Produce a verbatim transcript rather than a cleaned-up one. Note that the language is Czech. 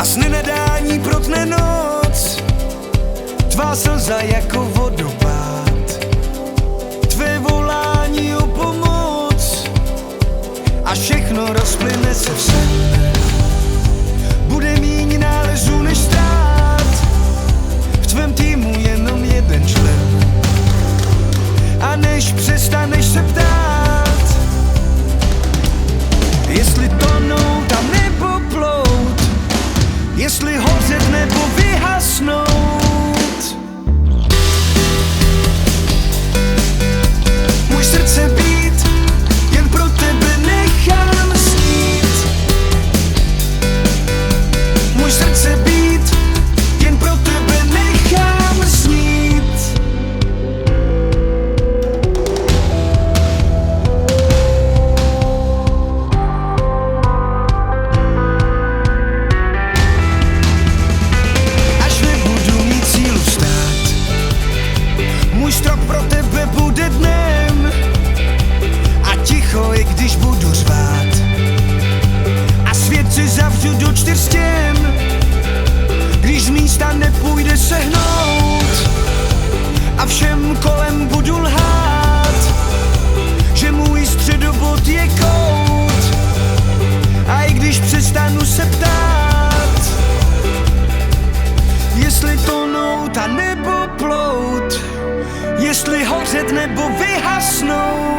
a s nenadání protne noc. Tvá slza jako vodopád, tvé volání o pomoc a všechno rozplyne se v sen. Bude míň nálezů než ztrát, v tvém týmu jenom jeden člen. A než přestaneš se ptát, jestli tonout a nebo plout, jestli hořet nebo vyhasnout. Můj srdce být, jen pro tebe nechám snít. Můj srdce být, jen pro tebe nechám snít. Až nebudu mít sílu vstát, můj strop pro tebe bude dnem a ticho, i když budu řvát a svět si zavřu do čtyř stěn. Když z místa nepůjde sehnout a všem kolem budu lhát, že můj středobod je kout. A i když přestanu se ptát, jestli tonout a nebo plout, jestli hořet nebo vyhasnout.